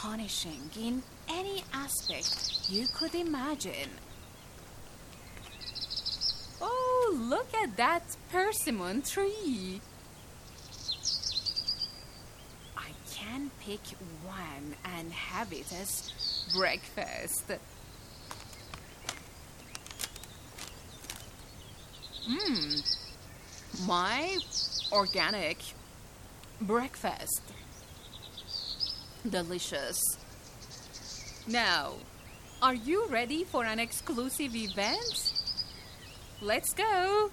astonishing in any aspect you could imagine. Oh, look at that persimmon tree. I can pick one and have it as breakfast. My organic breakfast. Delicious. Now, are you ready for an exclusive event? Let's go!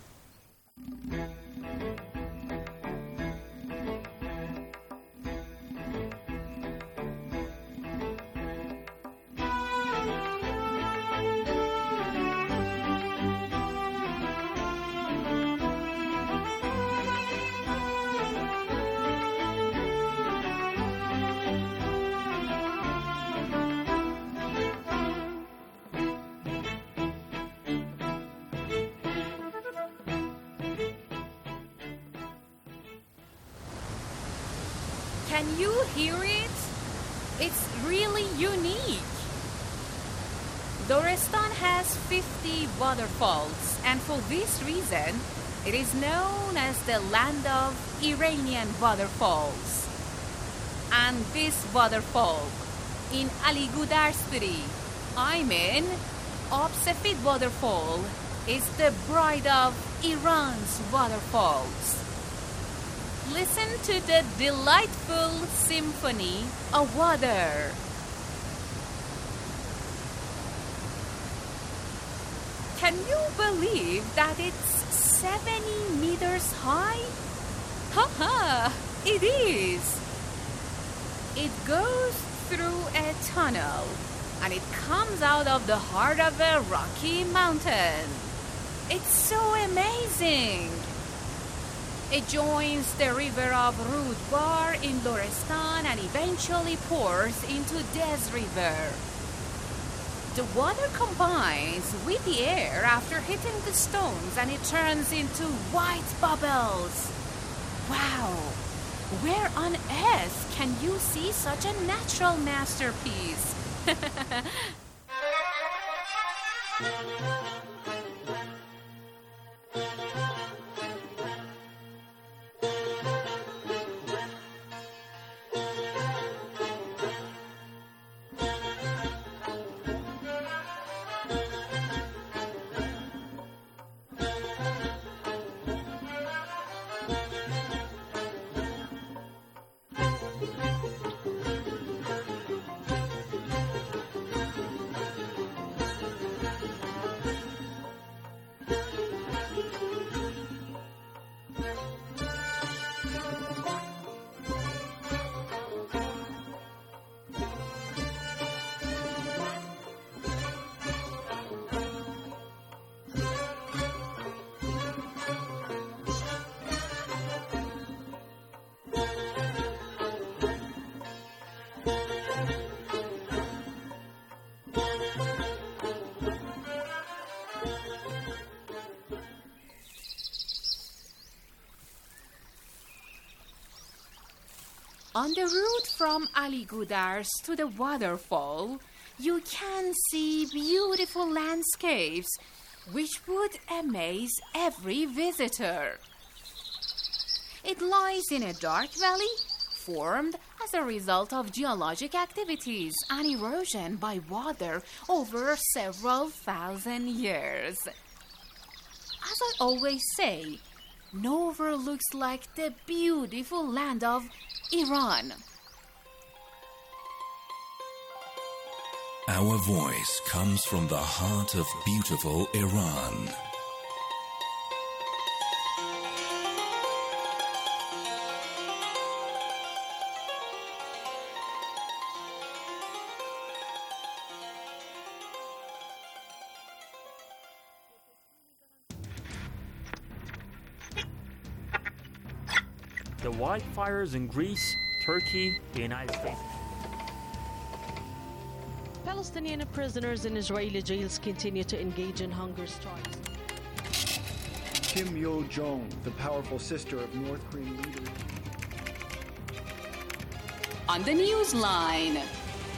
Can you hear it? It's really unique. Dorestan has 50 waterfalls, and for this reason, it is known as the land of Iranian waterfalls. And this waterfall in Ali Gudarspiri, Obsefid waterfall, is the bride of Iran's waterfalls. Listen to the delightful symphony of water. Can you believe that it's 70 meters high? Haha, it is. It goes through a tunnel and it comes out of the heart of a rocky mountain. It's so amazing. It joins the river of Rudbar in Lorestan and eventually pours into Dez River. The water combines with the air after hitting the stones and it turns into white bubbles. Wow! Where on earth can you see such a natural masterpiece? On the route from Ali Gudars to the waterfall, you can see beautiful landscapes which would amaze every visitor. It lies in a dark valley formed as a result of geologic activities and erosion by water over several thousand years. As I always say, nowhere looks like the beautiful land of Iran. Our voice comes from the heart of beautiful Iran. The wildfires in Greece, Turkey, the United States. Palestinian prisoners in Israeli jails continue to engage in hunger strikes. Kim Yo-jong, the powerful sister of North Korean leader. On the Newsline,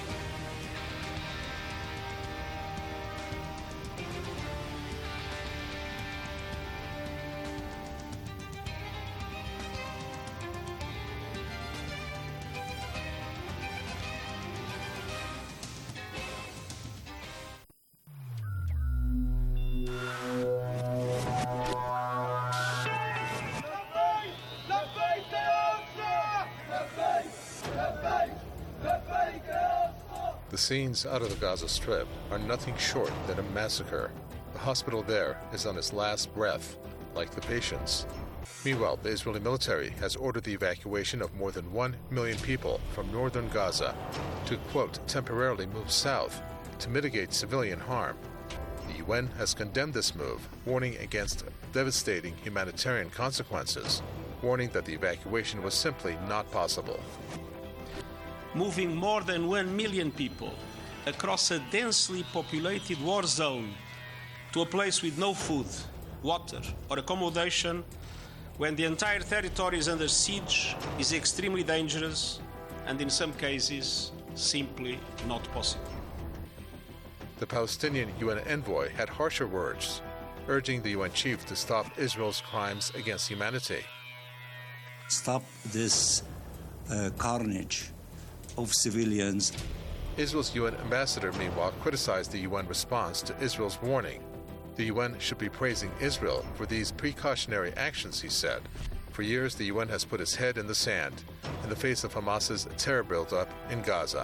The scenes out of the Gaza Strip are nothing short than a massacre. The hospital there is on its last breath, like the patients. Meanwhile, the Israeli military has ordered the evacuation of more than 1 million people from northern Gaza to, quote, temporarily move south to mitigate civilian harm. The UN has condemned this move, warning against devastating humanitarian consequences, warning that the evacuation was simply not possible. Moving more than 1 million people across a densely populated war zone to a place with no food, water, or accommodation when the entire territory is under siege is extremely dangerous and in some cases simply not possible. The Palestinian UN envoy had harsher words, urging the UN chief to stop Israel's crimes against humanity. Stop this carnage of civilians. Israel's UN ambassador, meanwhile, criticized the UN response to Israel's warning. The UN should be praising Israel for these precautionary actions, he said. For years, the UN has put its head in the sand in the face of Hamas's terror buildup in Gaza.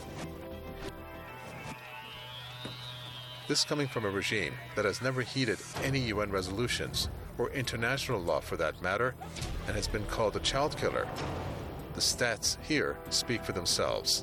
This coming from a regime that has never heeded any UN resolutions, or international law for that matter, and has been called a child killer. The stats here speak for themselves.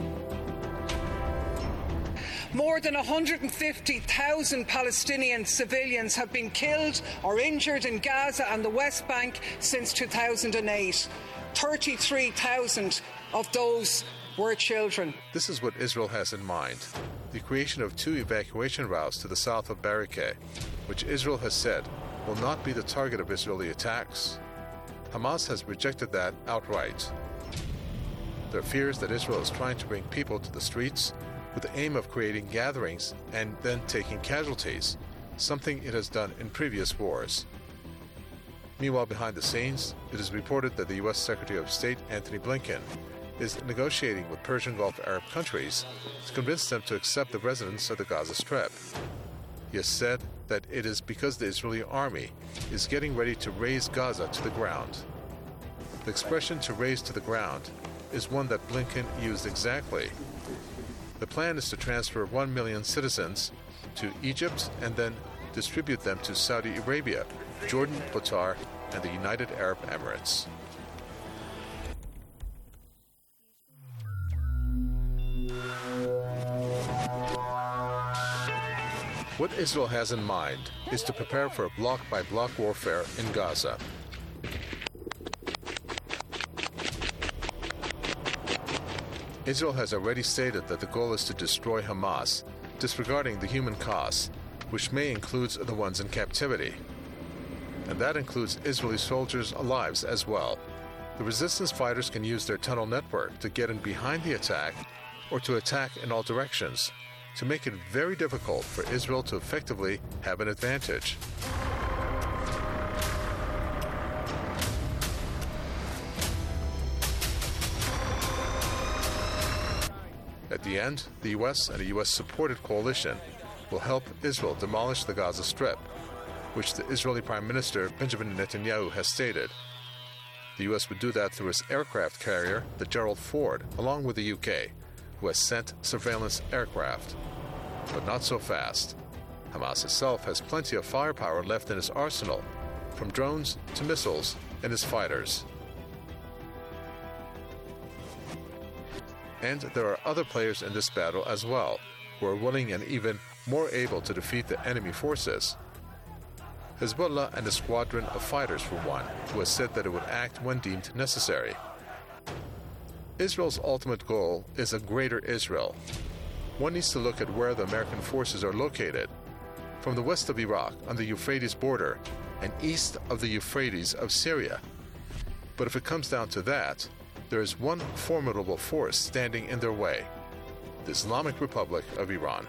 More than 150,000 Palestinian civilians have been killed or injured in Gaza and the West Bank since 2008. 33,000 of those were children. This is what Israel has in mind: the creation of 2 evacuation routes to the south of Berekah, which Israel has said will not be the target of Israeli attacks. Hamas has rejected that outright. There are fears that Israel is trying to bring people to the streets with the aim of creating gatherings and then taking casualties, something it has done in previous wars. Meanwhile, behind the scenes, it is reported that the U.S. Secretary of State Antony Blinken is negotiating with Persian Gulf Arab countries to convince them to accept the residents of the Gaza Strip. He has said that it is because the Israeli army is getting ready to raze Gaza to the ground. The expression "to raze to the ground" is one that Blinken used exactly. The plan is to transfer 1 million citizens to Egypt and then distribute them to Saudi Arabia, Jordan, Qatar, and the United Arab Emirates. What Israel has in mind is to prepare for a block-by-block warfare in Gaza. Israel has already stated that the goal is to destroy Hamas, disregarding the human costs, which may include the ones in captivity. And that includes Israeli soldiers' lives as well. The resistance fighters can use their tunnel network to get in behind the attack or to attack in all directions, to make it very difficult for Israel to effectively have an advantage. At the end, the U.S. and a U.S.-supported coalition will help Israel demolish the Gaza Strip, which the Israeli Prime Minister Benjamin Netanyahu has stated. The U.S. would do that through its aircraft carrier, the Gerald Ford, along with the U.K., who has sent surveillance aircraft. But not so fast. Hamas itself has plenty of firepower left in its arsenal, from drones to missiles and its fighters. And there are other players in this battle as well, who are willing and even more able to defeat the enemy forces. Hezbollah and a squadron of fighters, for one, who has said that it would act when deemed necessary. Israel's ultimate goal is a greater Israel. One needs to look at where the American forces are located. From the west of Iraq on the Euphrates border and east of the Euphrates of Syria. But if it comes down to that, there is one formidable force standing in their way: the Islamic Republic of Iran.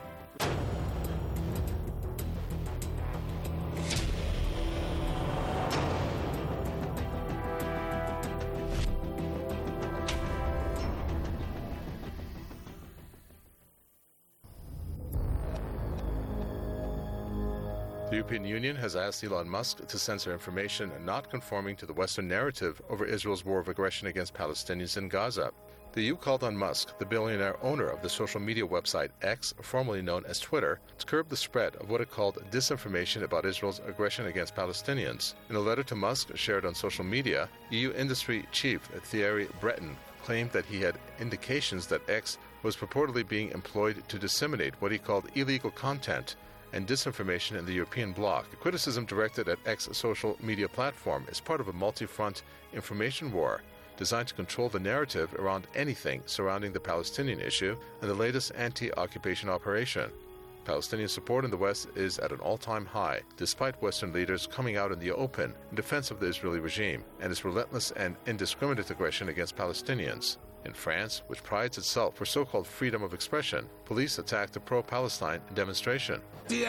The European Union has asked Elon Musk to censor information not conforming to the Western narrative over Israel's war of aggression against Palestinians in Gaza. The EU called on Musk, the billionaire owner of the social media website X, formerly known as Twitter, to curb the spread of what it called disinformation about Israel's aggression against Palestinians. In a letter to Musk shared on social media, EU industry chief Thierry Breton claimed that he had indications that X was purportedly being employed to disseminate what he called illegal content and disinformation in the European bloc. The criticism directed at X social media platform is part of a multi-front information war designed to control the narrative around anything surrounding the Palestinian issue and the latest anti-occupation operation. Palestinian support in the West is at an all-time high, despite Western leaders coming out in the open in defense of the Israeli regime and its relentless and indiscriminate aggression against Palestinians. In France, which prides itself for so-called freedom of expression, police attacked a pro-Palestine demonstration.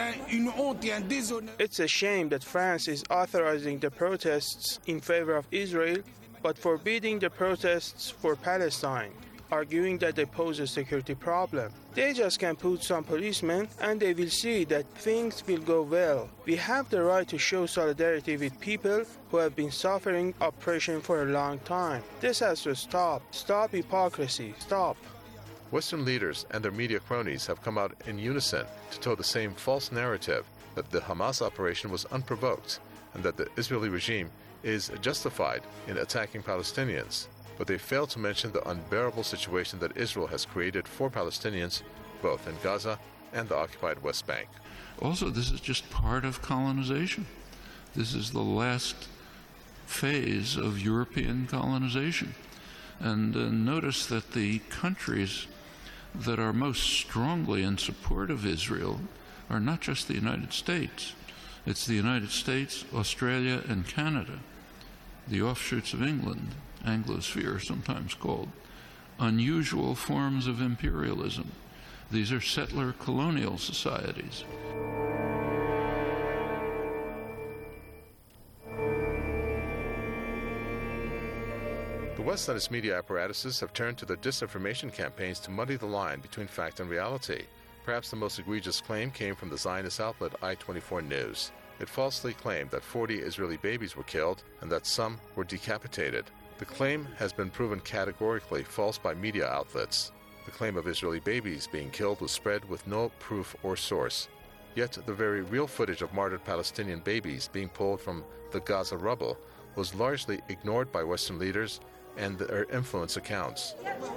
It's a shame that France is authorizing the protests in favor of Israel but forbidding the protests for Palestine, arguing that they pose a security problem. They just can put some policemen and they will see that things will go well. We have the right to show solidarity with people who have been suffering oppression for a long time. This has to stop. Stop hypocrisy. Stop. Western leaders and their media cronies have come out in unison to tow the same false narrative that the Hamas operation was unprovoked and that the Israeli regime is justified in attacking Palestinians, but they fail to mention the unbearable situation that Israel has created for Palestinians, both in Gaza and the occupied West Bank. Also, this is just part of colonization. This is the last phase of European colonization. And notice that the countries that are most strongly in support of Israel are not just the United States. It's the United States, Australia, and Canada, the offshoots of England, Anglosphere sometimes called, unusual forms of imperialism. These are settler colonial societies. The West and its media apparatuses have turned to their disinformation campaigns to muddy the line between fact and reality. Perhaps the most egregious claim came from the Zionist outlet I-24 News. It falsely claimed that 40 Israeli babies were killed and that some were decapitated. The claim has been proven categorically false by media outlets. The claim of Israeli babies being killed was spread with no proof or source. Yet the very real footage of martyred Palestinian babies being pulled from the Gaza rubble was largely ignored by Western leaders and their influence accounts.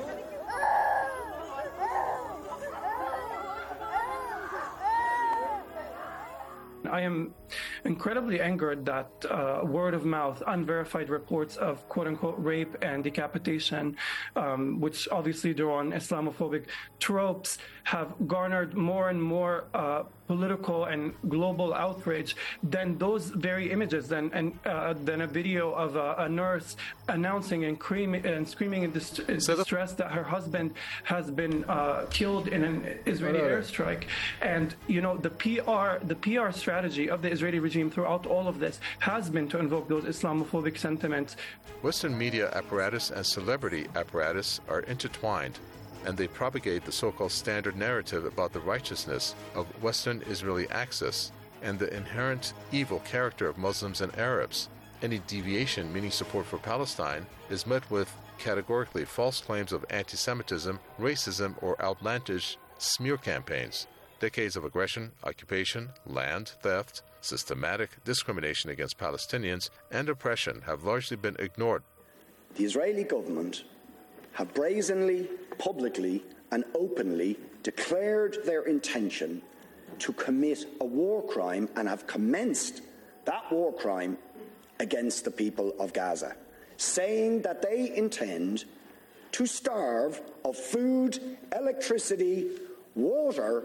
I am incredibly angered that word of mouth, unverified reports of quote-unquote rape and decapitation, which obviously draw on Islamophobic tropes, have garnered more and more political and global outrage than those very images, than a video of a nurse announcing and screaming in distress that her husband has been killed in an Israeli airstrike. And you know, the PR strategy of the Israeli regime throughout all of this has been to invoke those Islamophobic sentiments. Western media apparatus and celebrity apparatus are intertwined, and they propagate the so-called standard narrative about the righteousness of Western Israeli axis and the inherent evil character of Muslims and Arabs. Any deviation, meaning support for Palestine, is met with categorically false claims of anti-Semitism, racism, or outlandish smear campaigns. Decades of aggression, occupation, land theft, systematic discrimination against Palestinians, and oppression have largely been ignored. The Israeli government have brazenly, publicly, and openly declared their intention to commit a war crime and have commenced that war crime against the people of Gaza, saying that they intend to starve of food, electricity, water,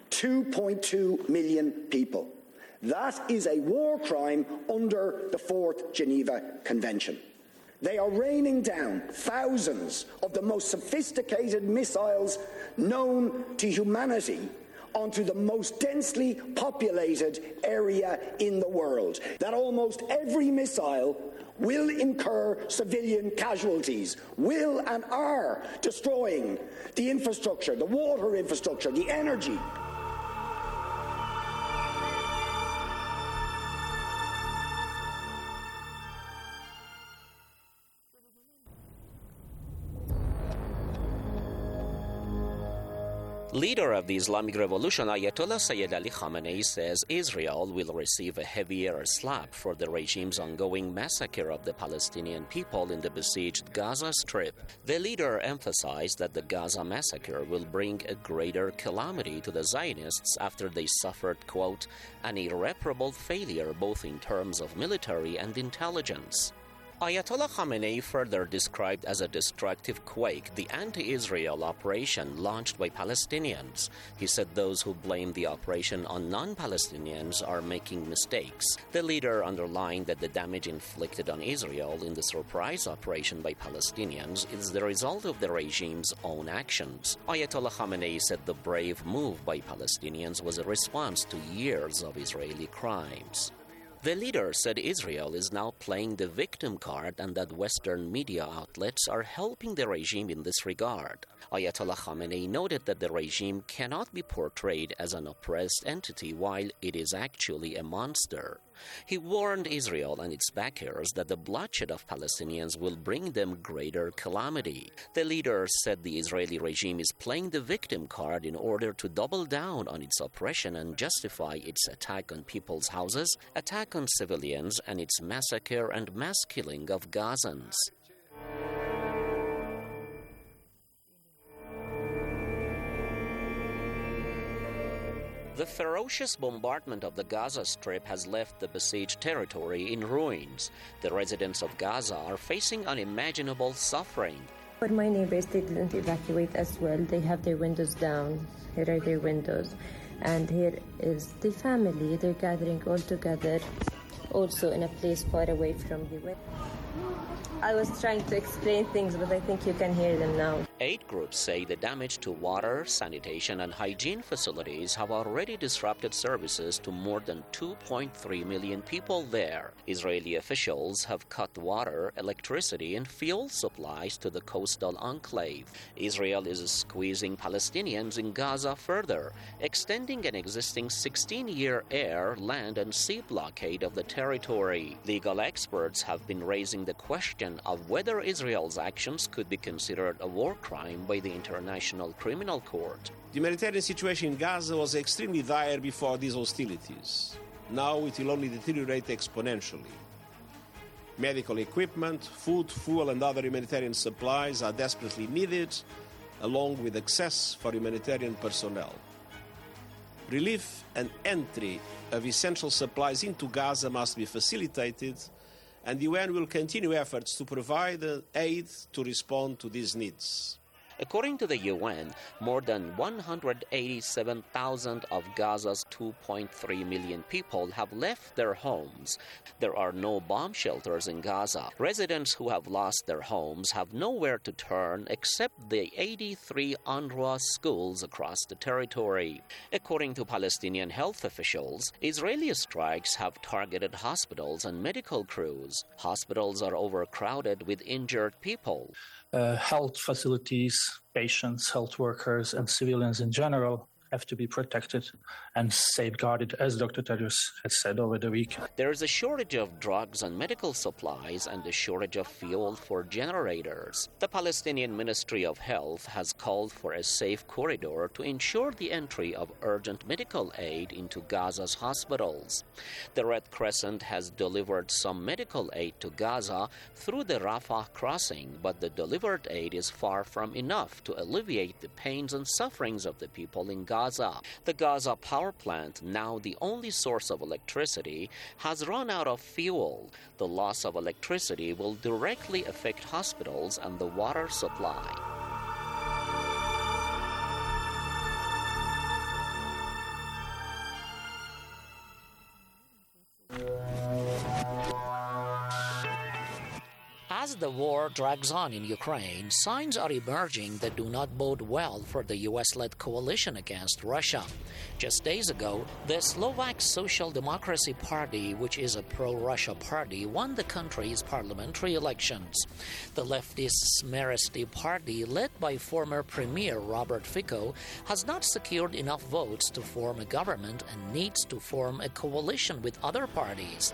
2.2 million people. That is a war crime under the Fourth Geneva Convention. They are raining down thousands of the most sophisticated missiles known to humanity onto the most densely populated area in the world. That almost every missile will incur civilian casualties, will and are destroying the infrastructure, the water infrastructure, the energy. Leader of the Islamic Revolution, Ayatollah Sayyid Ali Khamenei, says Israel will receive a heavier slap for the regime's ongoing massacre of the Palestinian people in the besieged Gaza Strip. The leader emphasized that the Gaza massacre will bring a greater calamity to the Zionists after they suffered, quote, an irreparable failure both in terms of military and intelligence. Ayatollah Khamenei further described as a destructive quake the anti-Israel operation launched by Palestinians. He said those who blame the operation on non-Palestinians are making mistakes. The leader underlined that the damage inflicted on Israel in the surprise operation by Palestinians is the result of the regime's own actions. Ayatollah Khamenei said the brave move by Palestinians was a response to years of Israeli crimes. The leader said Israel is now playing the victim card and that Western media outlets are helping the regime in this regard. Ayatollah Khamenei noted that the regime cannot be portrayed as an oppressed entity while it is actually a monster. He warned Israel and its backers that the bloodshed of Palestinians will bring them greater calamity. The leader said the Israeli regime is playing the victim card in order to double down on its oppression and justify its attack on people's houses, attack on civilians, and its massacre and mass killing of Gazans. The ferocious bombardment of the Gaza Strip has left the besieged territory in ruins. The residents of Gaza are facing unimaginable suffering. But my neighbors, they didn't evacuate as well. They have their windows down. Here are their windows. And here is the family. They're gathering all together, also in a place far away from the window. I was trying to explain things, but I think you can hear them now. Aid groups say the damage to water, sanitation, and hygiene facilities have already disrupted services to more than 2.3 million people there. Israeli officials have cut water, electricity, and fuel supplies to the coastal enclave. Israel is squeezing Palestinians in Gaza further, extending an existing 16-year air, land, and sea blockade of the territory. Legal experts have been raising the question of whether Israel's actions could be considered a war crime by the International Criminal Court. The humanitarian situation in Gaza was extremely dire before these hostilities. Now it will only deteriorate exponentially. Medical equipment, food, fuel, and other humanitarian supplies are desperately needed, along with access for humanitarian personnel. Relief and entry of essential supplies into Gaza must be facilitated, and the UN will continue efforts to provide aid to respond to these needs. According to the UN, more than 187,000 of Gaza's 2.3 million people have left their homes. There are no bomb shelters in Gaza. Residents who have lost their homes have nowhere to turn except the 83 UNRWA schools across the territory. According to Palestinian health officials, Israeli strikes have targeted hospitals and medical crews. Hospitals are overcrowded with injured people. Health facilities, patients, health workers, and civilians in general have to be protected and safeguarded, as Dr. Tedros has said over the weekend. There is a shortage of drugs and medical supplies and a shortage of fuel for generators. The Palestinian Ministry of Health has called for a safe corridor to ensure the entry of urgent medical aid into Gaza's hospitals. The Red Crescent has delivered some medical aid to Gaza through the Rafah crossing, but the delivered aid is far from enough to alleviate the pains and sufferings of the people in Gaza. The Gaza power plant, now the only source of electricity, has run out of fuel. The loss of electricity will directly affect hospitals and the water supply. As the war drags on in Ukraine, signs are emerging that do not bode well for the U.S.-led coalition against Russia. Just days ago, the Slovak Social Democracy Party, which is a pro-Russia party, won the country's parliamentary elections. The leftist Smeresti Party, led by former Premier Robert Fico, has not secured enough votes to form a government and needs to form a coalition with other parties.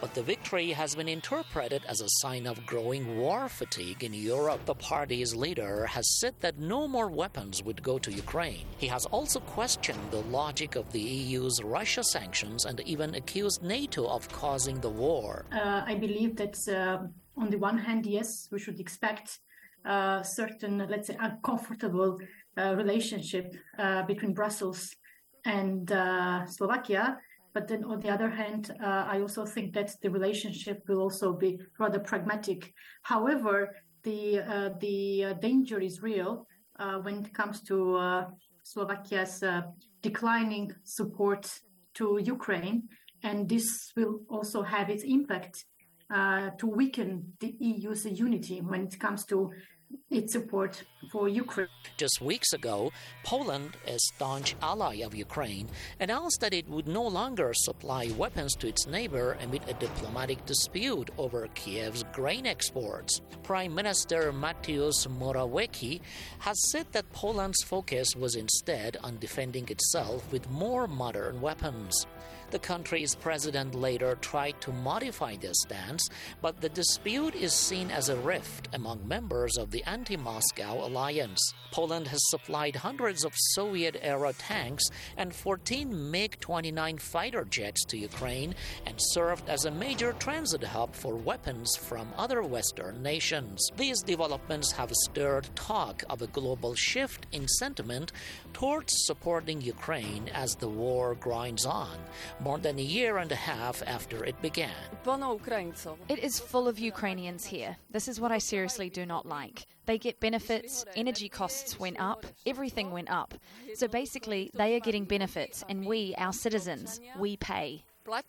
But the victory has been interpreted as a sign of growing war fatigue in Europe. The party's leader has said that no more weapons would go to Ukraine. He has also questioned the logic of the EU's Russia sanctions and even accused NATO of causing the war. I believe that on the one hand, yes, we should expect certain, let's say, uncomfortable relationship between Brussels and Slovakia. But then on the other hand, I also think that the relationship will also be rather pragmatic. However, the danger is real when it comes to Slovakia's declining support to Ukraine. And this will also have its impact to weaken the EU's unity when it comes to its support for Ukraine. Just weeks ago, Poland, a staunch ally of Ukraine, announced that it would no longer supply weapons to its neighbor amid a diplomatic dispute over Kiev's grain exports. Prime Minister Mateusz Morawiecki has said that Poland's focus was instead on defending itself with more modern weapons. The country's president later tried to modify this stance, but the dispute is seen as a rift among members of the anti-Moscow alliance. Poland has supplied hundreds of Soviet-era tanks and 14 MiG-29 fighter jets to Ukraine and served as a major transit hub for weapons from other Western nations. These developments have stirred talk of a global shift in sentiment towards supporting Ukraine as the war grinds on, more than a year and a half after it began. It is full of Ukrainians here. This is what I seriously do not like. They get benefits, energy costs went up, everything went up. So basically, they are getting benefits, and we, our citizens, we pay.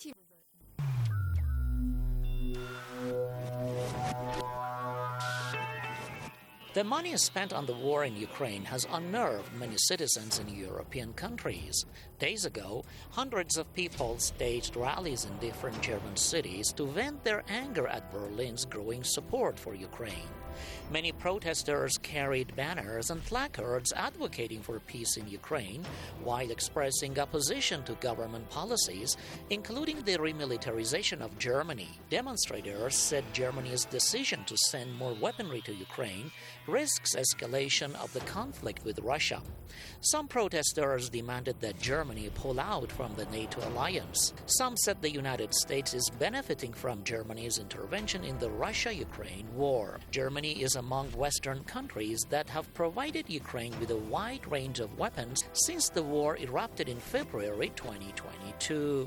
The money spent on the war in Ukraine has unnerved many citizens in European countries. Days ago, hundreds of people staged rallies in different German cities to vent their anger at Berlin's growing support for Ukraine. Many protesters carried banners and placards advocating for peace in Ukraine while expressing opposition to government policies, including the remilitarization of Germany. Demonstrators said Germany's decision to send more weaponry to Ukraine risks escalation of the conflict with Russia. Some protesters demanded that Germany pull out from the NATO alliance. Some said the United States is benefiting from Germany's intervention in the Russia-Ukraine war. Germany is among Western countries that have provided Ukraine with a wide range of weapons since the war erupted in February 2022.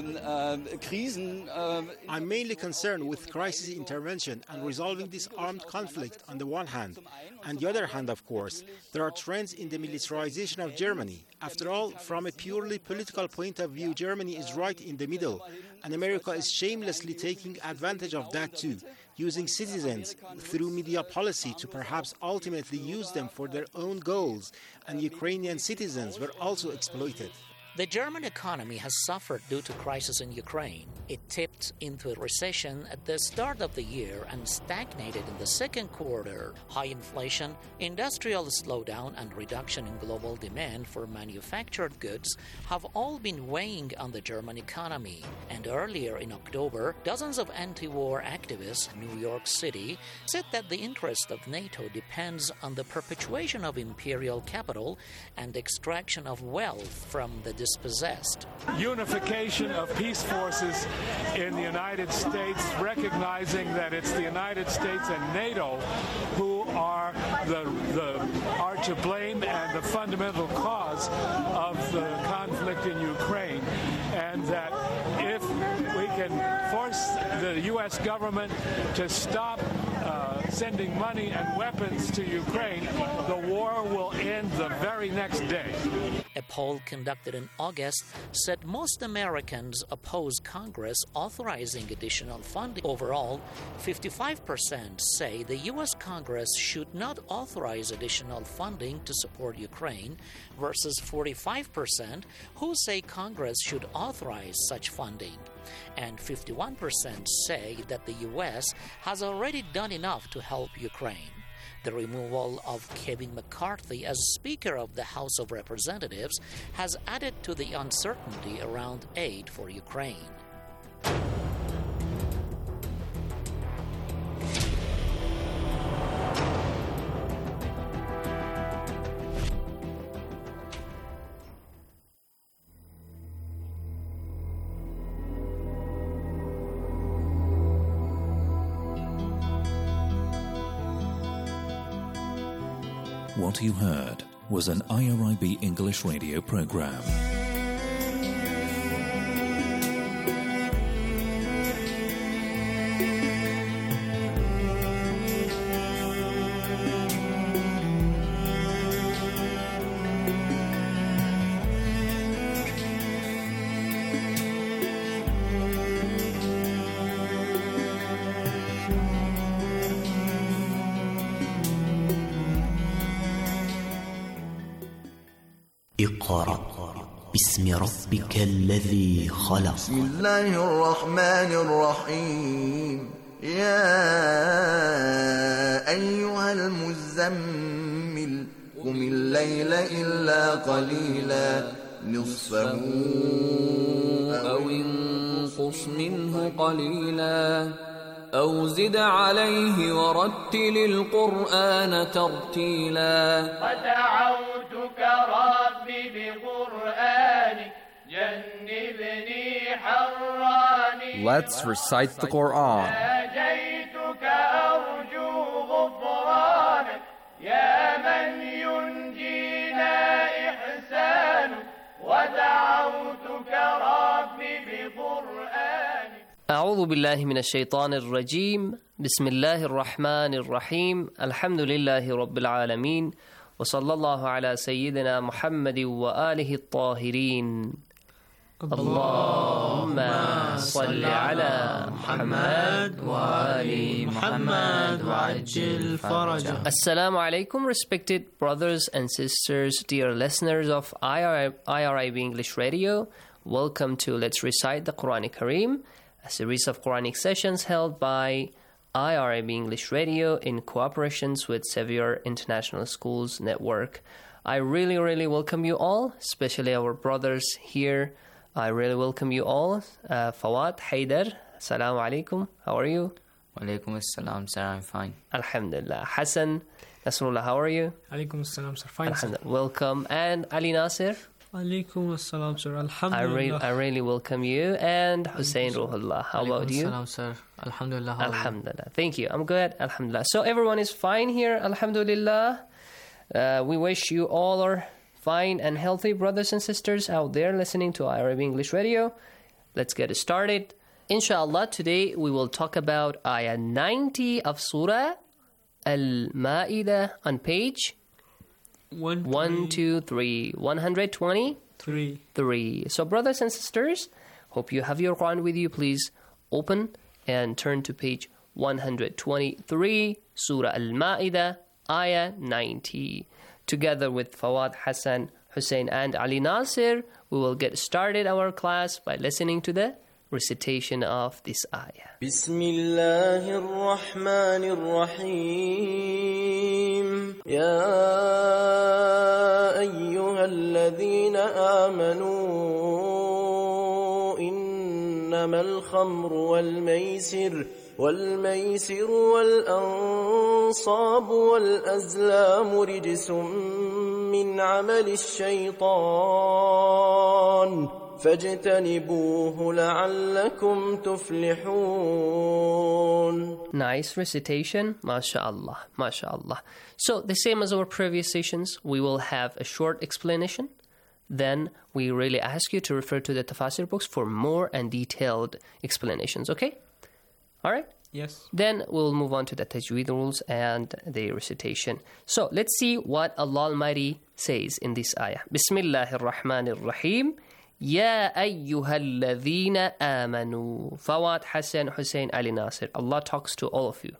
I'm mainly concerned with crisis intervention and resolving this armed conflict on the one hand. On the other hand, of course, there are trends in the militarization of Germany. After all, from a purely political point of view, Germany is right in the middle, and America is shamelessly taking advantage of that too, using citizens through media policy to perhaps ultimately use them for their own goals, and Ukrainian citizens were also exploited. The German economy has suffered due to crisis in Ukraine. It tipped into a recession at the start of the year and stagnated in the second quarter. High inflation, industrial slowdown, and reduction in global demand for manufactured goods have all been weighing on the German economy. And earlier in October, dozens of anti-war activists in New York City said that the interest of NATO depends on the perpetuation of imperial capital and extraction of wealth from the dispossessed. Unification of peace forces in the United States, recognizing that it's the United States and NATO who are to blame and the fundamental cause of the conflict in Ukraine, and that if we can force the U.S. government to stop sending money and weapons to Ukraine, the war will end the very next day. A poll conducted in August said most Americans oppose Congress authorizing additional funding. Overall, 55% say the U.S. Congress should not authorize additional funding to support Ukraine, versus 45% who say Congress should authorize such funding. And 51% say that the U.S. has already done enough to help Ukraine. The removal of Kevin McCarthy as Speaker of the House of Representatives has added to the uncertainty around aid for Ukraine. What you heard was an IRIB English radio program. اقرأ باسم ربك الذي خلق. بسم الله الرحمن الرحيم. يا أيها المزمل قم الليل إلا قليلا نصفه أو انقص منه قليلا أو زد عليه ورتل القرآن ترتيلا. ودعوتك ربي بقرآنك جنبني حراني. Let's recite the Quran. ناجيتك أرجو غفرانك يا من ينجينا إحسانك. ودعوتك ربي بقرآنك. أعوذ بالله من الشيطان الرجيم. بسم الله الرحمن الرحيم. الحمد لله رب العالمين وصلى الله على سيدنا محمد وآله الطاهرين. اللهم صل على محمد وآل محمد وعجل فرجه. Assalamu alaikum, respected brothers and sisters, dear listeners of IRIB English Radio. Welcome to Let's Recite the Quran Kareem, a series of Quranic sessions held by IRIB English Radio in cooperation with Sevier International Schools Network. I really welcome you all, especially our brothers here. I really welcome you all. Fawad, Haidar, Assalamu alaikum. How are you? Walaikum assalam, sir. I'm fine. Alhamdulillah. Hassan, Nasrullah, how are you? Alaikum assalam, sir. Fine, sir. Welcome. And Ali Nasir? Alaikum assalam, sir. Alhamdulillah. I really welcome you. And Hussein Ruhullah, how about you? Alaikum assalam, sir. Alhamdulillah. Alhamdulillah. Thank you. I'm good. Alhamdulillah. So everyone is fine here. Alhamdulillah. We wish you all are fine and healthy, brothers and sisters out there listening to IRIB English Radio. Let's get started. Inshallah, today we will talk about Ayah 90 of Surah Al-Ma'idah on page 123. So brothers and sisters, hope you have your Quran with you. Please open and turn to page 123, Surah Al-Ma'idah, Ayah 90. Together with Fawad, Hassan, Hussein and Ali Nasir, we will get started our class by listening to the recitation of this ayah. Bismillahir Rahmanir Rahim. Ya ayyuhalladhina amanu innamal khamru wal maisir والأنصاب والأزلام رجس من عمل الشيطان فاجتنبوه لعلكم تفلحون. Nice recitation, mashallah, mashallah. So the same as our previous sessions, we will have a short explanation. Then we really ask you to refer to the tafsir books for more and detailed explanations, okay? All right? Yes. Then we'll move on to the tajweed rules and the recitation. So let's see what Allah Almighty says in this ayah. Bismillahir Rahmanir Rahim. Ya ayyuhalladhina amanu. Fawad, Hassan, Hussein, Ali Nasir. Allah talks to all of you.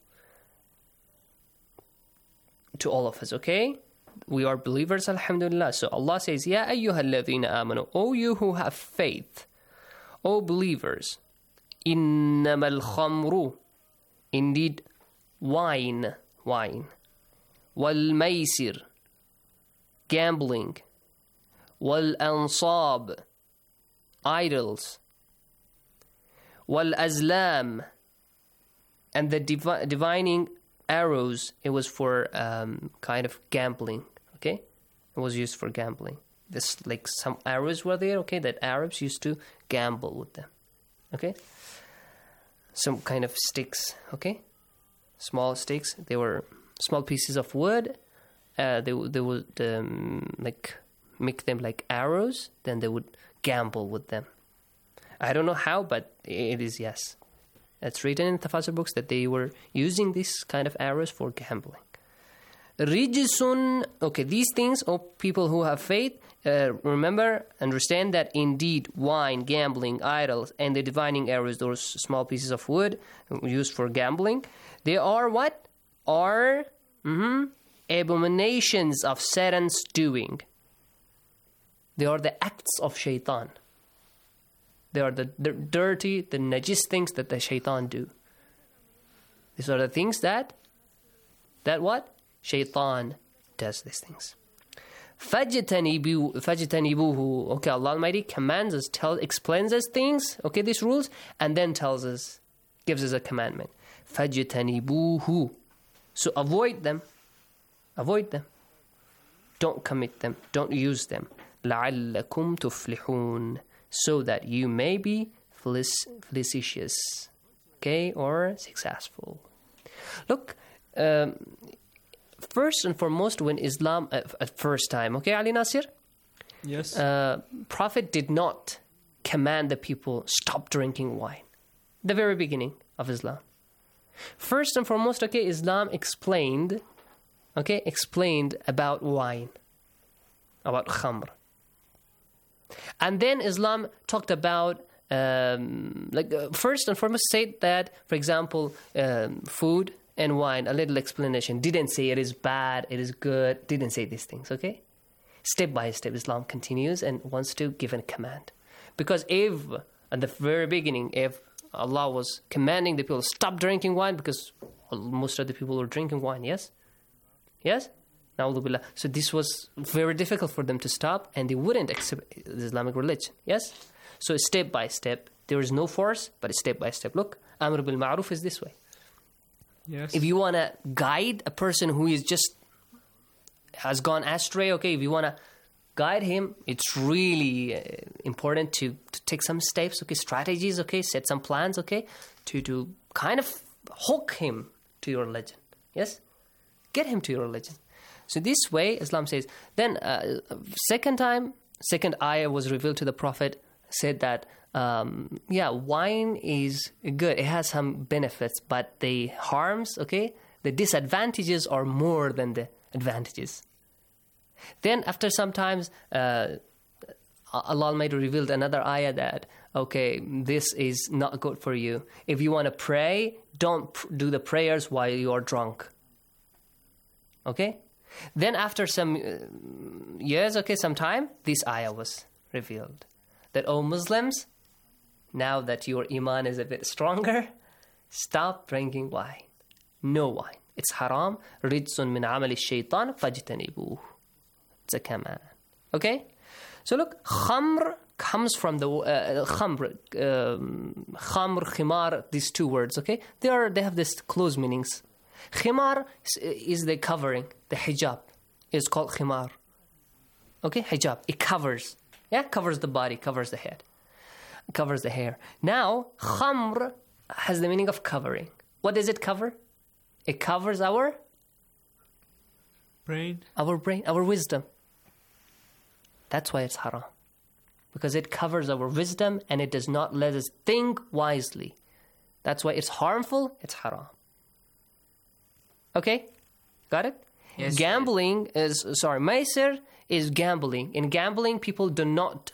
To all of us, okay? We are believers, alhamdulillah. So Allah says, Ya ayyuhalladhina amanu. O you who have faith. O believers. Innamal khamru, indeed wine, wal maisir, gambling, wal ansab, idols, wal azlam, and the divining arrows. It was for kind of gambling, okay? It was used for gambling. This, like, some arrows were there, okay, that Arabs used to gamble with them, okay? Some kind of sticks, okay? Small sticks. They were small pieces of wood they would like make them like arrows, then they would gamble with them. I don't know how, but it is, yes. It's written in Tafsir books that they were using this kind of arrows for gambling. Rijisun, okay, these things, people who have faith, remember, understand that indeed wine, gambling, idols, and the divining arrows, those small pieces of wood used for gambling, they are what? Are abominations of Satan's doing. They are the acts of shaitan. They are the dirty, the najis things that the shaitan do. These are the things that what? Shaitan does these things. فَجْتَنِبُوهُ. Okay, Allah Almighty commands us, explains us things, okay, these rules, and then tells us, gives us a commandment. فَجْتَنِبُوهُ. So avoid them. Avoid them. Don't commit them. Don't use them. لَعَلَّكُمْ تُفْلِحُونَ. So that you may be felicitous, okay, or successful. Look, first and foremost, when Islam, at first time, okay, Ali Nasir? Yes. Prophet did not command the people, stop drinking wine. The very beginning of Islam. First and foremost, okay, Islam explained about wine, about khamr. And then Islam talked about, first and foremost, said that, for example, food and wine, a little explanation. Didn't say it is bad, it is good. Didn't say these things, okay? Step by step, Islam continues and wants to give a command. Because if, at the very beginning, if Allah was commanding the people, stop drinking wine, because most of the people were drinking wine, yes? Yes? So this was very difficult for them to stop, and they wouldn't accept the Islamic religion. Yes? So step by step. There is no force, but step by step. Look, Amr bil Ma'ruf is this way. Yes. If you want to guide a person who is has gone astray, okay, if you want to guide him, it's really important to take some steps, okay, strategies, okay, set some plans, okay, to kind of hook him to your religion. Yes? Get him to your religion. So this way, Islam says. Then second ayah was revealed to the Prophet, said that, wine is good. It has some benefits, but the harms, okay, the disadvantages are more than the advantages. Then after some times, Allah Almighty revealed another ayah that, okay, this is not good for you. If you want to pray, don't do the prayers while you are drunk. Okay? Then after some years, okay, some time, this ayah was revealed. That, Muslims, now that your iman is a bit stronger, stop drinking wine. No wine. It's haram. Rijsun min amali shaitan fajtanibuh. It's a command. Okay? So look, khamr comes from the khamr, khimar, these two words, okay? They have this close meanings. Khimar is the covering, the hijab. It's called khimar. Okay, hijab. It covers. Yeah, covers the body, covers the head, covers the hair. Now, khamr has the meaning of covering. What does it cover? It covers our brain, our wisdom. That's why it's haram. Because it covers our wisdom and it does not let us think wisely. That's why it's harmful, it's haram. Okay? Got it? Yes. Maisir is gambling. In gambling, people do not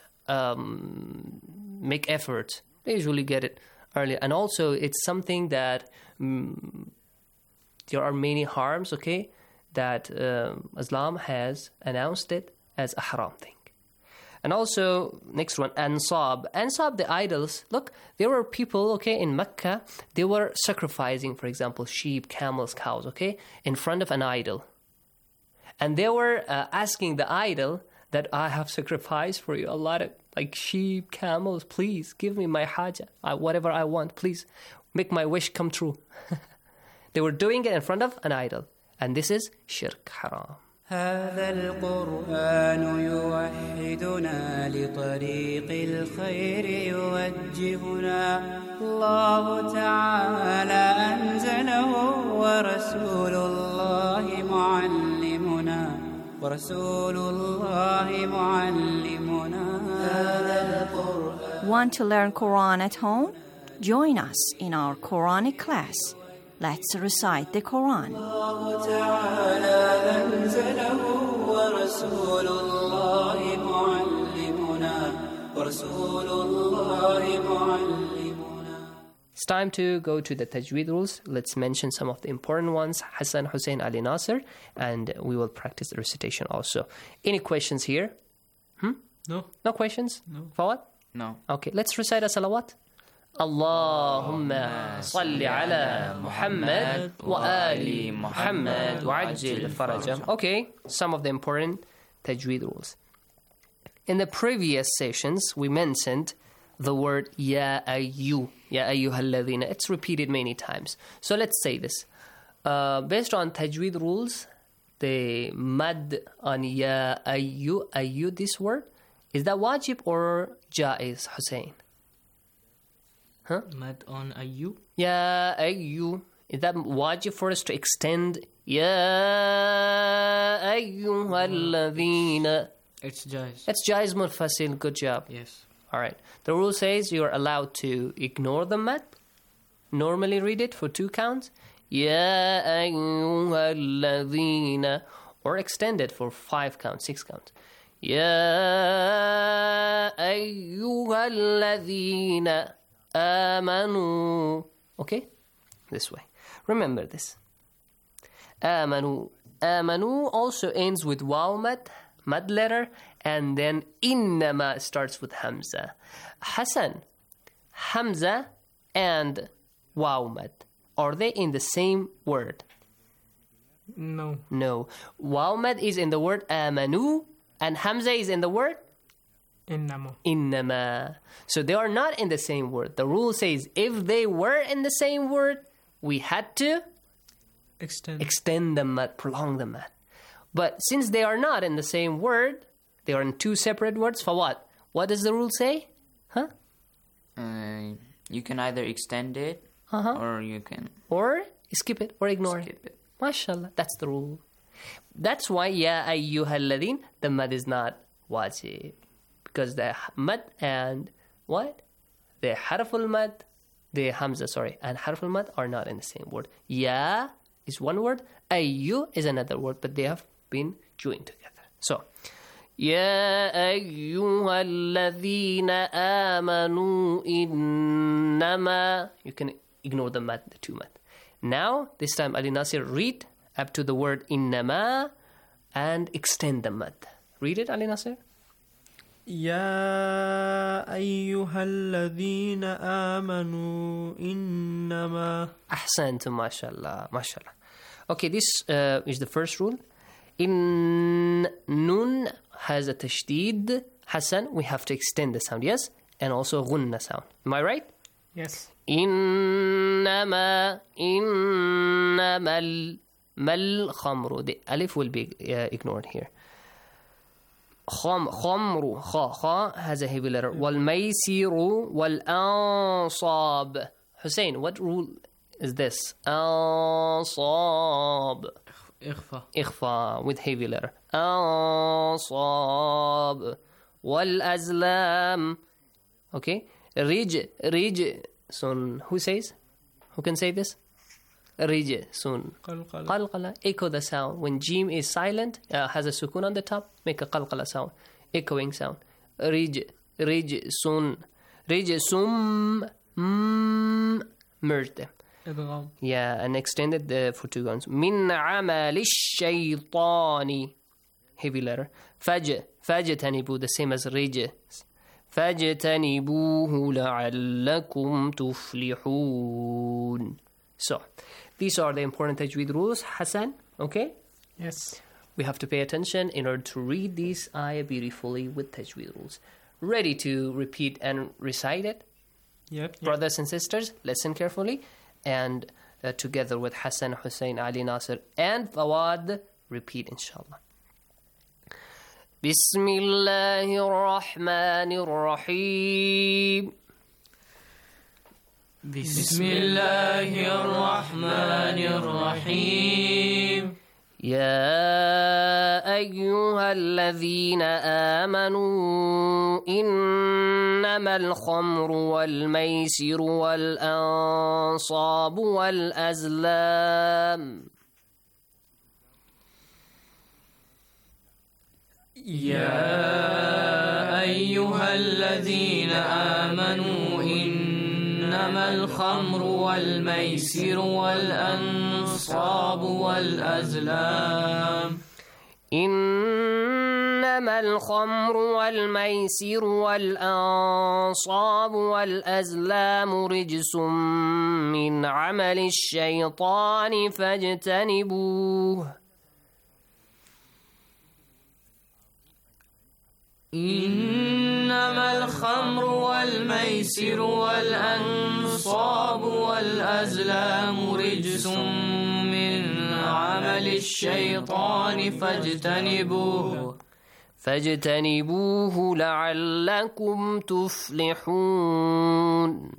make effort. They usually get it early. And also, it's something that there are many harms, okay, that Islam has announced it as a haram thing. And also, next one, Ansab. Ansab, the idols. Look, there were people, okay, in Mecca, they were sacrificing, for example, sheep, camels, cows, okay, in front of an idol. And they were asking the idol that I have sacrificed for you a lot of, like, sheep, camels, please, give me my haja, whatever I want, please, make my wish come true. They were doing it in front of an idol. And this is shirk, haram. هذا القرآن يوحدنا لطريق الخير يوجهنا الله تعالى أنزله ورسول الله معلمنا ورسول الله معلمنا هذا القرآن. Want to learn Quran at home? Join us in our Quranic class. Let's recite the Quran. الله تعالى أنزله ورسول الله معلمنا ورسول الله معلمنا. It's time to go to the tajweed rules. Let's mention some of the important ones. Hassan, Hussein, Ali, Nasser, and we will practice the recitation also. Any questions here? No. No questions? No. Fawad? No. Okay, let's recite a salawat. Allahumma salli ala Muhammad wa ali Muhammad wa ajil farajam. Okay, some of the important tajweed rules. In the previous sessions, we mentioned the word Ya Ayyu, Ya Ayyuhalladhina. It's repeated many times. So let's say this. Based on tajweed rules, the mad on Ya Ayyu, this word, is that wajib or jaiz, Hussein? Huh? Mad on Ayyu? Ya Ayyu. Is that wajib for us to extend Ya Ayyuhalladhina? It's jaiz. It's jaiz munfasil. Good job. Yes. All right. The rule says you are allowed to ignore the mad. Normally read it for 2 counts. Ya ayyuhalladhina. Or extend it for 5 counts, 6 counts. Ya ayyuhalladhina amanu. Okay? This way. Remember this. Amanu. Amanu also ends with waw mad letter, and then innama starts with hamza. Hassan, hamza and waw mad, are they in the same word? No. No. Waw mad is in the word amanu, and hamza is in the word innama. So they are not in the same word. The rule says if they were in the same word, we had to extend the mad, prolong the mad. But since they are not in the same word, they are in 2 separate words. For what? What does the rule say? Huh? You can either extend it or you can... Or skip it or ignore it. MashaAllah. That's the rule. That's why Ya Ayyuhalladhin, the mad is not wajib. Because the mad and what? The harful mad, the hamza, and harful mad are not in the same word. Ya is one word, Ayyu is another word, but they have been joined together. So, Ya ayyuhalladhina amanu innama. You can ignore the mad, the 2 mad. Now, this time Ali Nasir, read up to the word innama and extend the mad. Read it, Ali Nasir. Ya ayyuhalladhina amanu innama. Ahsantum, mashallah, mashallah. Okay, this is the first rule. In nun has a tashdid. Hassan, we have to extend the sound, yes? And also ghunna sound. Am I right? Yes. Innama mal khamru. The alif will be ignored here. Khamru, kha has a heavy letter. Wal maysiru wal ansab. Hussein, what rule is this? Ansab. Ikhfa with heavy letter. Ansab. Wal azlam. Okay. Rij. Sun. Who says? Who can say this? Rij. Sun. Qalqala. Echo the sound. When jim is silent, has a sukun on the top, make a qalqala sound. Echoing sound. Rij. Sun. Rij. Sum. Merge them. Yeah, and extended for 2 guns. Min amali shaytani. Heavy letter. Fajtanibu, the same as rij. Fajtanibuhu la'allakum tuflihun. So, these are the important tajweed rules, Hassan. Okay? Yes. We have to pay attention in order to read these ayah beautifully with tajweed rules. Ready to repeat and recite it? Yep. Brothers and sisters, listen carefully. And together with Hassan, Hussein, Ali, Nasir, and Fawad, repeat inshallah. Bismillahir Rahmanir Rahim. Bismillahir Rahmanir Rahim. يا أيها الذين آمنوا إنما الخمر والميسر والأنصاب والأزلام يا أيها الذين آمنوا إنما الخمر والميسر والأنصاب والأزلام إنما الخمر والميسر والأنصاب والأزلام رجس من عمل الشيطان فاجتنبوه إنما الخمر والميسر والأنصاب والأزلام رجس من عمل الشيطان فاجتنبوه لعلكم تفلحون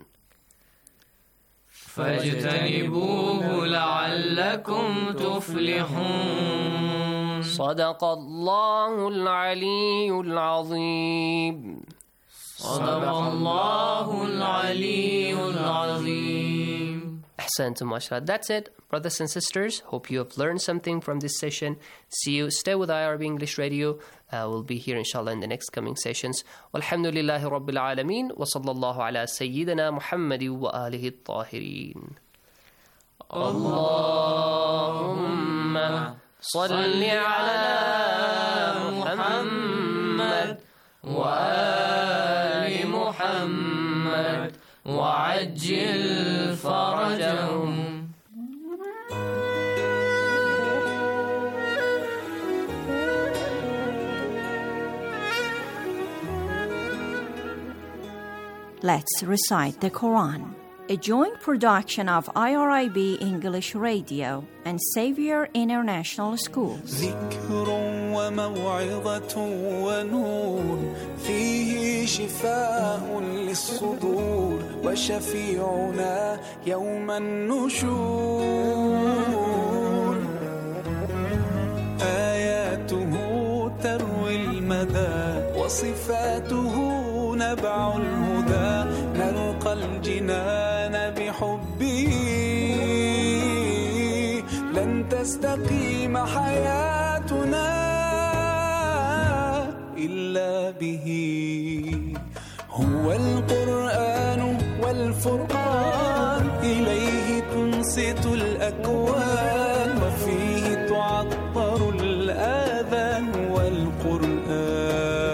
صدق الله العلي العظيم. صدق الله العلي العظيم. Ahsantum, mashallah. That's it, brothers and sisters. Hope you have learned something from this session. See you. Stay with IRB English Radio. We'll be here, inshallah, in the next coming sessions. Walhamdulillahi Rabbil Alameen. Wa sallallahu ala Sayyidina Muhammadi wa alihi at-tahirin. Allahumma salli ala Muhammad wa ali Muhammad wa ajil farajahum. Let's recite the Quran, a joint production of IRIB English Radio and Xavier International Schools. ذكر وموعظة ونور فيه شفاء للصدور وشفيعنا يوم النشور آياته تروي المدى وصفاته نبع الهدى نلقى الجنان بحبه لن تستقيم حياتنا إلا به هو القرآن والفرقان إليه تنصت الأكوان وفيه تعطر الآذان والقرآن.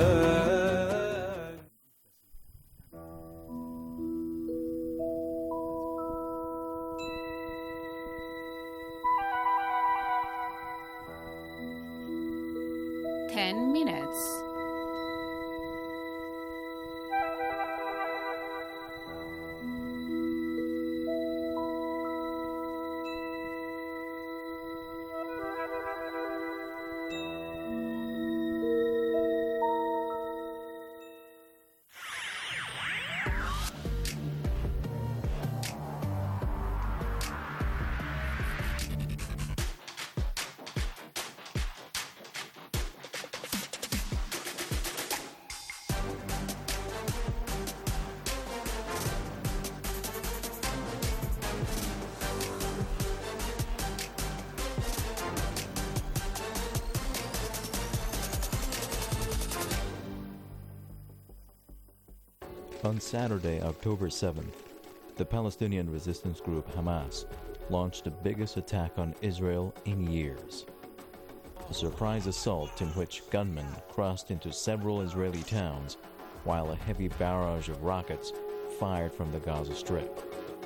On Saturday, October 7th, the Palestinian resistance group Hamas launched the biggest attack on Israel in years. A surprise assault in which gunmen crossed into several Israeli towns while a heavy barrage of rockets fired from the Gaza Strip.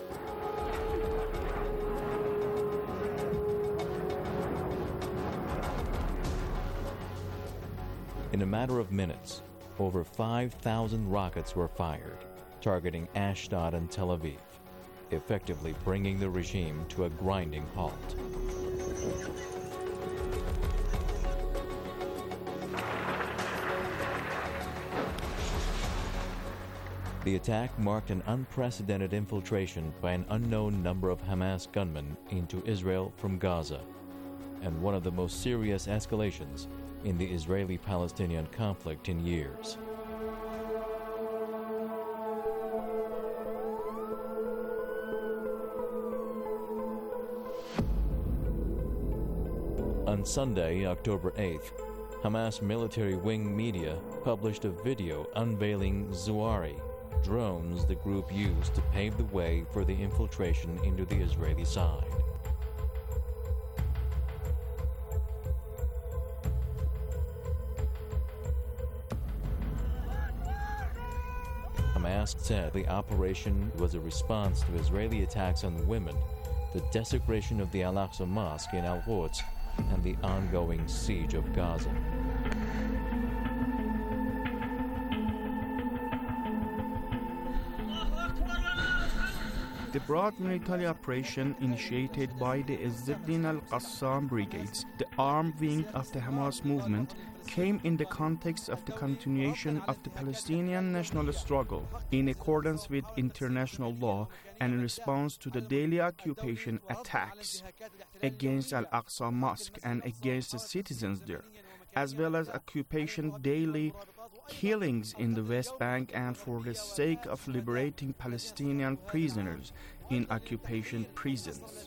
In a matter of minutes, over 5,000 rockets were fired, targeting Ashdod and Tel Aviv, effectively bringing the regime to a grinding halt. The attack marked an unprecedented infiltration by an unknown number of Hamas gunmen into Israel from Gaza. and one of the most serious escalations in the Israeli-Palestinian conflict in years. On Sunday, October 8th, Hamas military wing media published a video unveiling Zuari, drones the group used to pave the way for the infiltration into the Israeli side. Hamas said the operation was a response to Israeli attacks on women, the desecration of the Al-Aqsa Mosque in Al-Quds, and the ongoing siege of Gaza. The broad military operation initiated by the Izzuddin al-Qassam brigades, the armed wing of the Hamas movement, came in the context of the continuation of the Palestinian national struggle in accordance with international law and in response to the daily occupation attacks against Al-Aqsa Mosque and against the citizens there, as well as occupation daily killings in the West Bank and for the sake of liberating Palestinian prisoners in occupation prisons.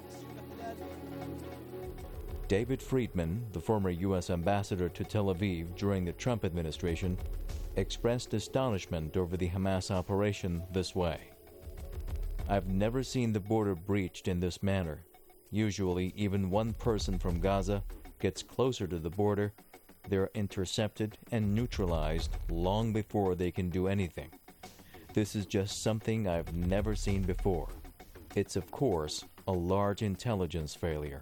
David Friedman, the former U.S. ambassador to Tel Aviv during the Trump administration, expressed astonishment over the Hamas operation this way. "I've never seen the border breached in this manner. Usually, even one person from Gaza gets closer to the border, they're intercepted and neutralized long before they can do anything. This is just something I've never seen before. It's, of course, a large intelligence failure."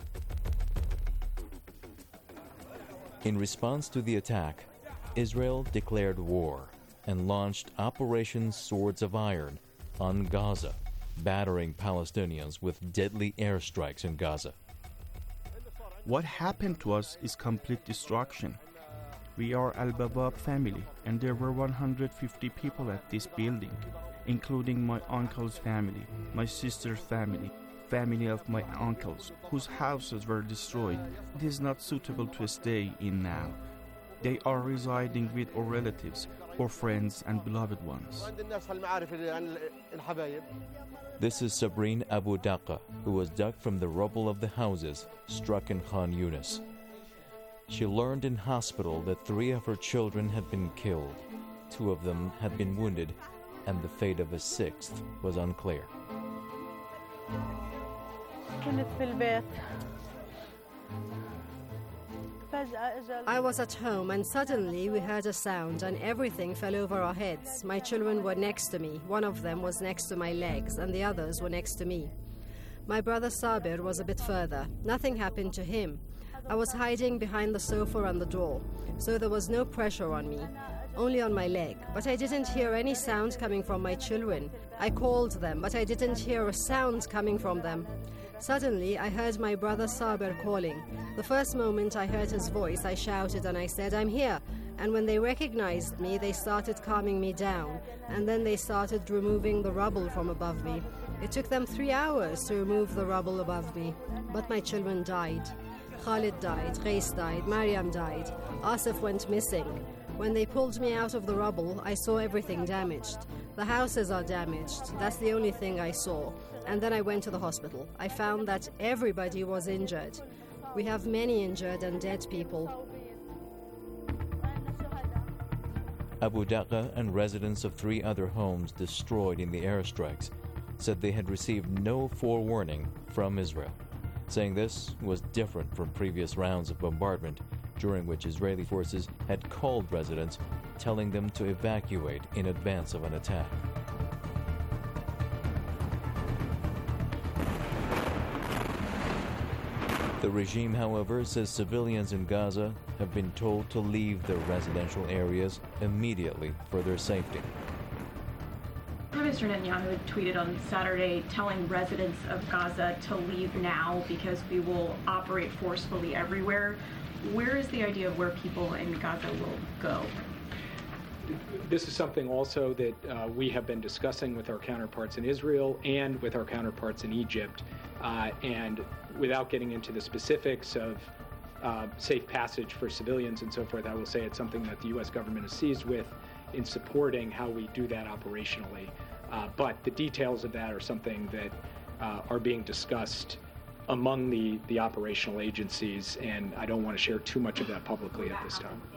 In response to the attack, Israel declared war and launched Operation Swords of Iron on Gaza, battering Palestinians with deadly airstrikes in Gaza. What happened to us is complete destruction. We are Al-Bawab family, and there were 150 people at this building, including my uncle's family, my sister's family, family of my uncles, whose houses were destroyed. It is not suitable to stay in now. They are residing with our relatives, or friends and beloved ones. This is Sabrine Abu Daqqa, who was dug from the rubble of the houses struck in Khan Yunis. She learned in hospital that 3 of her children had been killed, 2 of them had been wounded, and the fate of a 6th was unclear. I was at home and suddenly we heard a sound and everything fell over our heads. My children were next to me. One of them was next to my legs and the others were next to me. My brother Sabir was a bit further. Nothing happened to him. I was hiding behind the sofa and the door, so there was no pressure on me, only on my leg. But I didn't hear any sound coming from my children. I called them, but I didn't hear a sound coming from them. Suddenly, I heard my brother Sabir calling. The first moment I heard his voice, I shouted and I said, "I'm here." And when they recognized me, they started calming me down. And then they started removing the rubble from above me. It took them 3 hours to remove the rubble above me. But my children died. Khalid died, Qais died, Mariam died. Asif went missing. When they pulled me out of the rubble, I saw everything damaged. The houses are damaged. That's the only thing I saw. And then I went to the hospital. I found that everybody was injured. We have many injured and dead people. Abu Daqqa and residents of 3 other homes destroyed in the airstrikes said they had received no forewarning from Israel, saying this was different from previous rounds of bombardment during which Israeli forces had called residents, telling them to evacuate in advance of an attack. The regime, however, says civilians in Gaza have been told to leave their residential areas immediately for their safety. Prime Minister Netanyahu had tweeted on Saturday telling residents of Gaza to leave now because we will operate forcefully everywhere. Where is the idea of where people in Gaza will go? This is something also that we have been discussing with our counterparts in Israel and with our counterparts in Egypt. And without getting into the specifics of safe passage for civilians and so forth, I will say it's something that the U.S. government is seized with in supporting how we do that operationally. But the details of that are something that are being discussed among the operational agencies, and I don't want to share too much of that publicly at this time.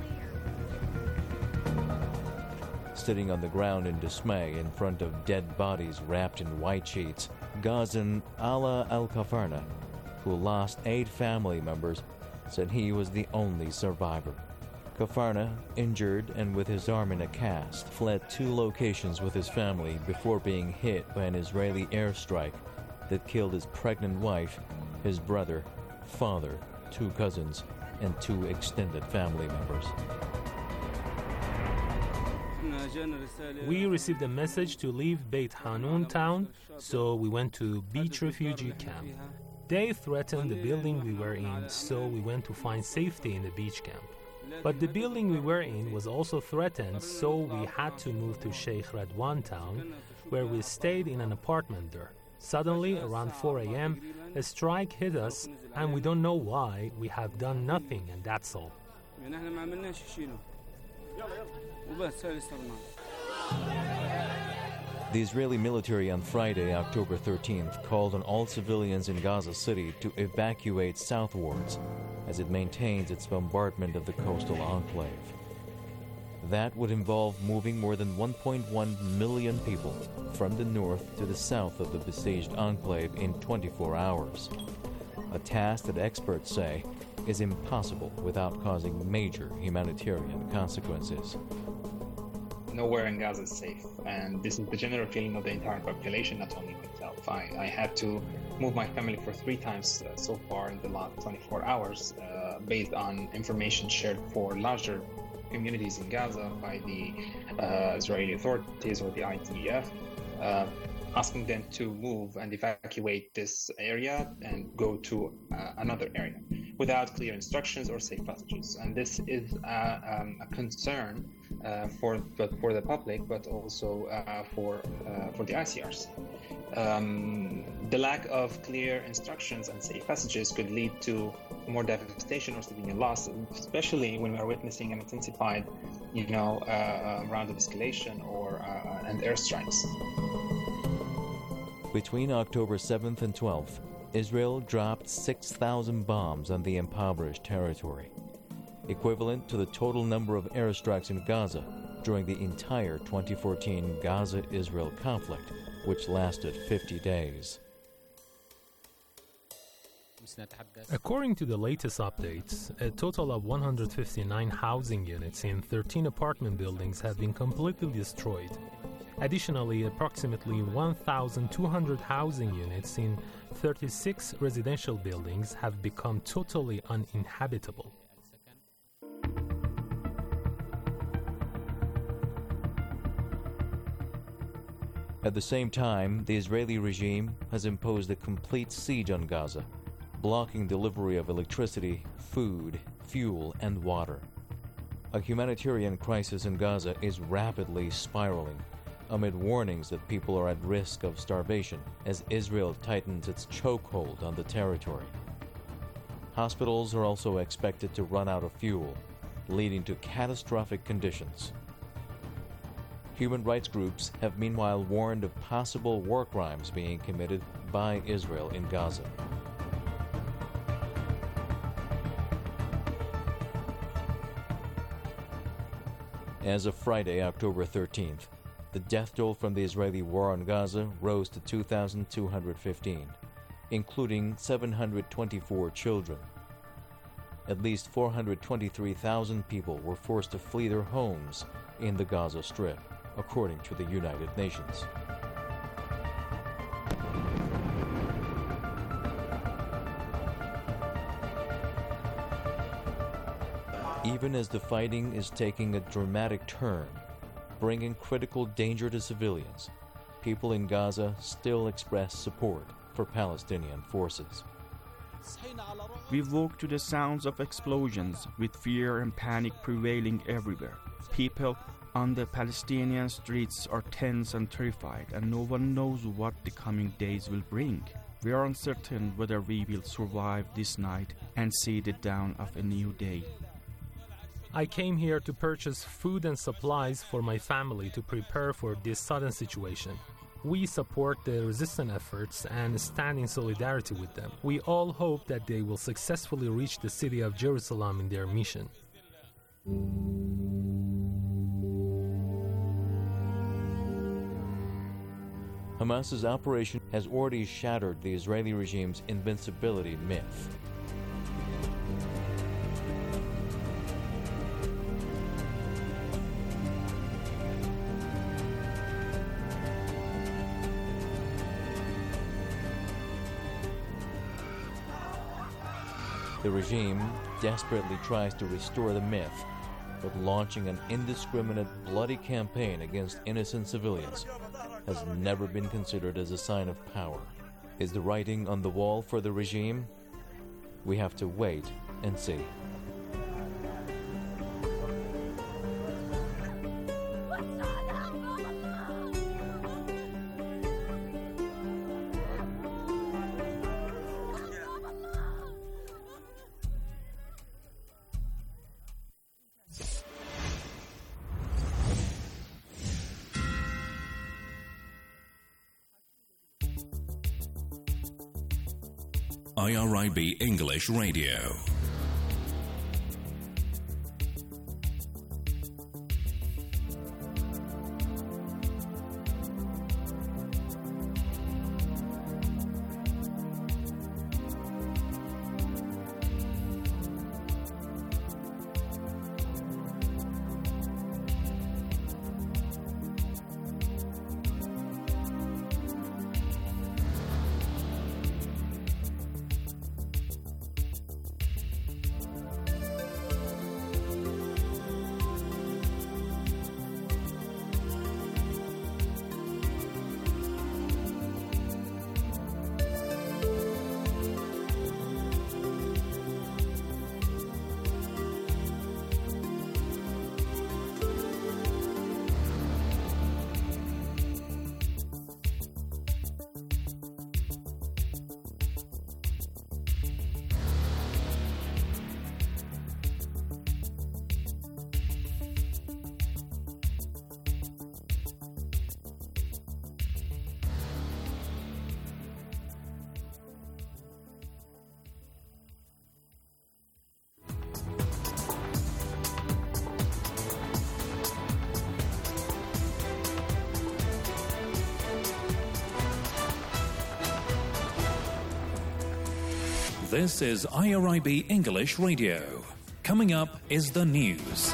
Sitting on the ground in dismay in front of dead bodies wrapped in white sheets, Gazan Ala Al-Kafarna, who lost 8 family members, said he was the only survivor. Kafarna, injured and with his arm in a cast, fled 2 locations with his family before being hit by an Israeli airstrike that killed his pregnant wife, his brother, father, 2 cousins, and 2 extended family members. We received a message to leave Beit Hanun town, so we went to beach refugee camp. They threatened the building we were in, so we went to find safety in the beach camp. But the building we were in was also threatened, so we had to move to Sheikh Radwan town, where we stayed in an apartment there. Suddenly, around 4 a.m., a strike hit us, and we don't know why. We have done nothing, and that's all. The Israeli military on Friday, October 13th, called on all civilians in Gaza City to evacuate southwards as it maintains its bombardment of the coastal enclave. That would involve moving more than 1.1 million people from the north to the south of the besieged enclave in 24 hours, a task that experts say is impossible without causing major humanitarian consequences. Nowhere in Gaza is safe, and this is the general feeling of the entire population, not only myself. I had to move my family for 3 times so far in the last 24 hours, based on information shared for larger communities in Gaza by the Israeli authorities or the IDF, asking them to move and evacuate this area and go to another area without clear instructions or safe passages. And this is a concern for the public, but also for the ICRC. The lack of clear instructions and safe passages could lead to more devastation or civilian loss, especially when we are witnessing an intensified, round of escalation and airstrikes. Between October 7th and 12th, Israel dropped 6,000 bombs on the impoverished territory, equivalent to the total number of airstrikes in Gaza during the entire 2014 Gaza-Israel conflict, which lasted 50 days. According to the latest updates, a total of 159 housing units in 13 apartment buildings have been completely destroyed. Additionally, approximately 1,200 housing units in 36 residential buildings have become totally uninhabitable. At the same time, the Israeli regime has imposed a complete siege on Gaza, blocking delivery of electricity, food, fuel, and water. A humanitarian crisis in Gaza is rapidly spiraling, amid warnings that people are at risk of starvation as Israel tightens its chokehold on the territory. Hospitals are also expected to run out of fuel, leading to catastrophic conditions. Human rights groups have meanwhile warned of possible war crimes being committed by Israel in Gaza. As of Friday, October 13th, the death toll from the Israeli war on Gaza rose to 2,215, including 724 children. At least 423,000 people were forced to flee their homes in the Gaza Strip, according to the United Nations. Even as the fighting is taking a dramatic turn, bringing critical danger to civilians, people in Gaza still express support for Palestinian forces. We woke to the sounds of explosions, with fear and panic prevailing everywhere. People on the Palestinian streets are tense and terrified, and no one knows what the coming days will bring. We are uncertain whether we will survive this night and see the dawn of a new day. I came here to purchase food and supplies for my family to prepare for this sudden situation. We support the resistance efforts and stand in solidarity with them. We all hope that they will successfully reach the city of Jerusalem in their mission. Hamas's operation has already shattered the Israeli regime's invincibility myth. The regime desperately tries to restore the myth, but launching an indiscriminate, bloody campaign against innocent civilians has never been considered as a sign of power. Is the writing on the wall for the regime? We have to wait and see. IRIB English Radio. This is IRIB English Radio. Coming up is the news.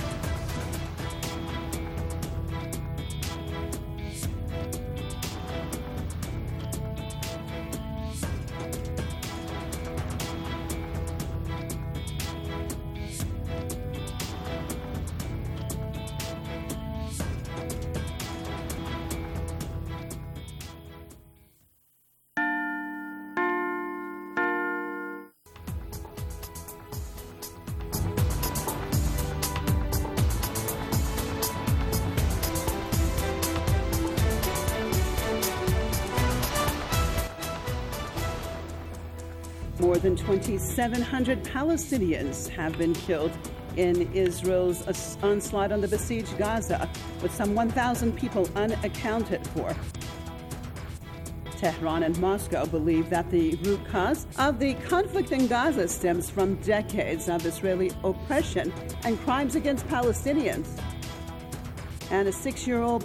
More than 2,700 Palestinians have been killed in Israel's onslaught on the besieged Gaza, with some 1,000 people unaccounted for. Tehran and Moscow believe that the root cause of the conflict in Gaza stems from decades of Israeli oppression and crimes against Palestinians. And a 6-year-old